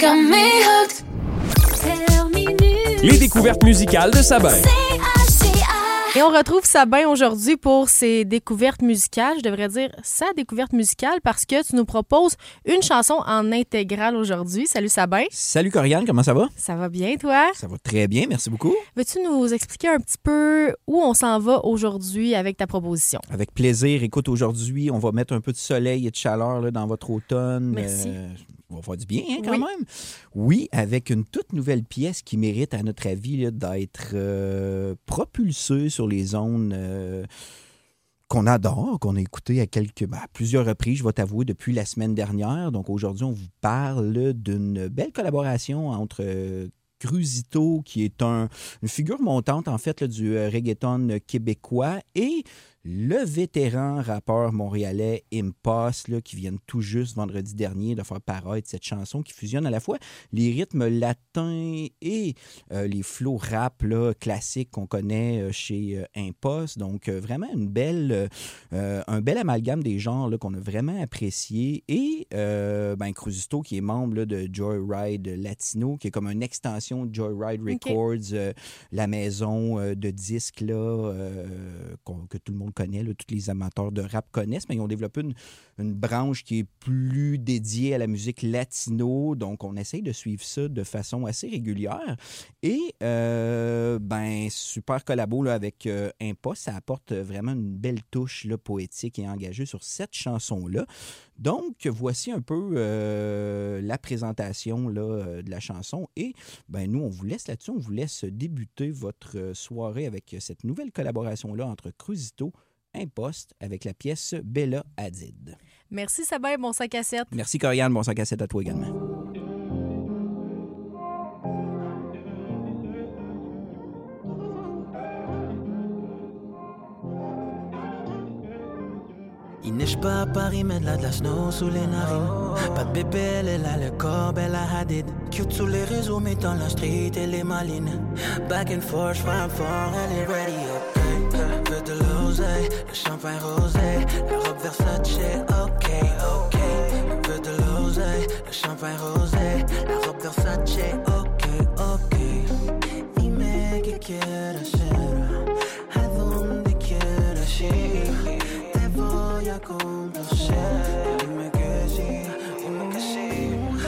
got me hooked. Terminus. Les découvertes musicales de Sabin. Et on retrouve Sabin aujourd'hui pour ses découvertes musicales. Je devrais dire sa découverte musicale parce que tu nous proposes une chanson en intégrale aujourd'hui. Salut Sabin. Salut Corianne, comment ça va? Ça va bien, toi? Ça va très bien, merci beaucoup. Veux-tu nous expliquer un petit peu où on s'en va aujourd'hui avec ta proposition? Avec plaisir. Écoute, aujourd'hui, on va mettre un peu de soleil et de chaleur là, dans votre automne. Merci. On va faire du bien, quand même. Oui, avec une toute nouvelle pièce qui mérite, à notre avis, là, d'être propulsée sur les ondes qu'on adore, qu'on a écouté à plusieurs reprises, je vais t'avouer, depuis la semaine dernière. Donc aujourd'hui, on vous parle d'une belle collaboration entre Cruzito, qui est une figure montante, en fait, là, du reggaeton québécois, et le vétéran rappeur montréalais Impost, là, qui vient tout juste vendredi dernier de faire paraître cette chanson qui fusionne à la fois les rythmes latins et les flows rap là, classiques qu'on connaît chez Impost. Donc, vraiment un bel amalgame des genres là, qu'on a vraiment apprécié. Et Cruzito, qui est membre là, de Joyride Latino, qui est comme une extension de Joyride Records, la maison de disques là, que tout le monde connaît, là, tous les amateurs de rap connaissent, mais ils ont développé une branche qui est plus dédiée à la musique latino, donc on essaye de suivre ça de façon assez régulière. Et super collabo là, avec Impost, ça apporte vraiment une belle touche là, poétique et engagée sur cette chanson-là. Donc, voici un peu la présentation là, de la chanson. Et nous, on vous laisse là-dessus, on vous laisse débuter votre soirée avec cette nouvelle collaboration-là entre Cruzito, Impost, avec la pièce Bella Hadid. Merci Sabin, bon 5 à 7. Merci Corianne, bon 5 à 7 à toi également. Il neige pas à Paris, mais de la snow sous les narines. Pas de bébé, elle est là, le corps, Bella Hadid. Cute sous les réseaux, mais dans la street, elle est maline. Back and forth, frappe fort, elle est ready, ok. Veut de l'oseille, le champagne rosé, la robe Versace, ok. Veut de l'oseille, le champagne rosé, la robe Versace, ok.